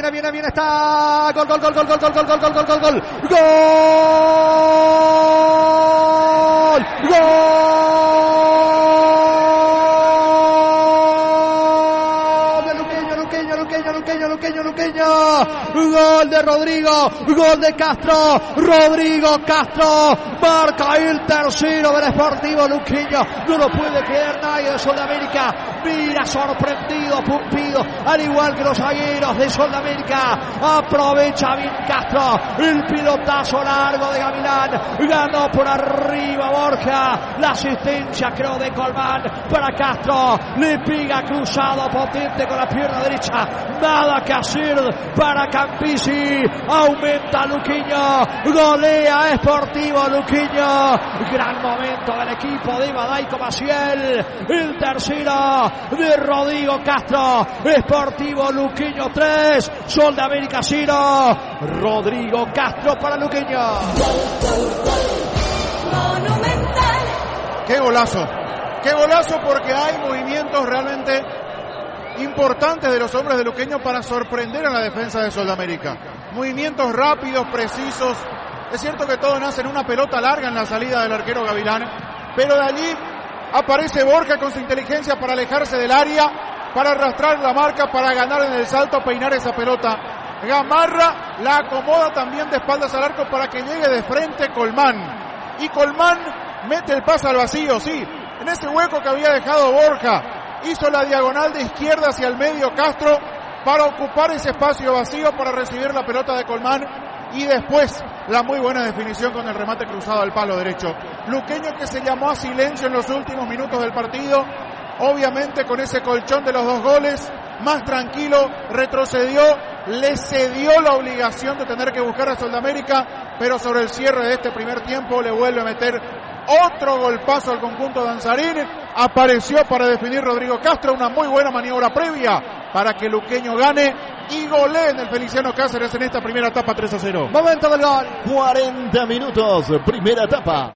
está. Gol. Luqueño, gol de Rodrigo, gol de Castro, Rodrigo Castro, marca el tercero del Sportivo Luqueño, no lo puede creer nadie de Sol de América, mira sorprendido Pumpido, al igual que los zagueros de Sol de América, aprovecha bien Castro, el pilotazo largo de Gavilán, ganó por arriba Borja, la asistencia creo de Colmán para Castro, le pega cruzado potente con la pierna derecha, nada que hacer para Campisi, aumenta Luqueño, golea Sportivo Luqueño, gran momento del equipo de Badaico Maciel, el tercero de Rodrigo Castro, Sportivo Luqueño 3, Sol de América 0, Rodrigo Castro para Luqueño. Monumental. Qué golazo porque hay movimientos realmente importantes de los hombres de Luqueño para sorprender a la defensa de Sol de América. Movimientos rápidos, precisos. Es cierto que todo nace en una pelota larga en la salida del arquero Gavilán, pero de allí aparece Borja con su inteligencia para alejarse del área, para arrastrar la marca, para ganar en el salto, peinar esa pelota. Gamarra la acomoda también de espaldas al arco para que llegue de frente Colmán. Y Colmán mete el pase al vacío, sí, en ese hueco que había dejado Borja. Hizo la diagonal de izquierda hacia el medio Castro para ocupar ese espacio vacío para recibir la pelota de Colmán y después la muy buena definición con el remate cruzado al palo derecho. Luqueño que se llamó a silencio en los últimos minutos del partido, obviamente con ese colchón de los 2 goles, más tranquilo, retrocedió, le cedió la obligación de tener que buscar a Sol de América, pero sobre el cierre de este primer tiempo le vuelve a meter otro golpazo al conjunto danzarín. Apareció para definir Rodrigo Castro, una muy buena maniobra previa para que Luqueño gane y golee en el Feliciano Cáceres en esta primera etapa 3-0. Momento del gol. 40 minutos, primera etapa.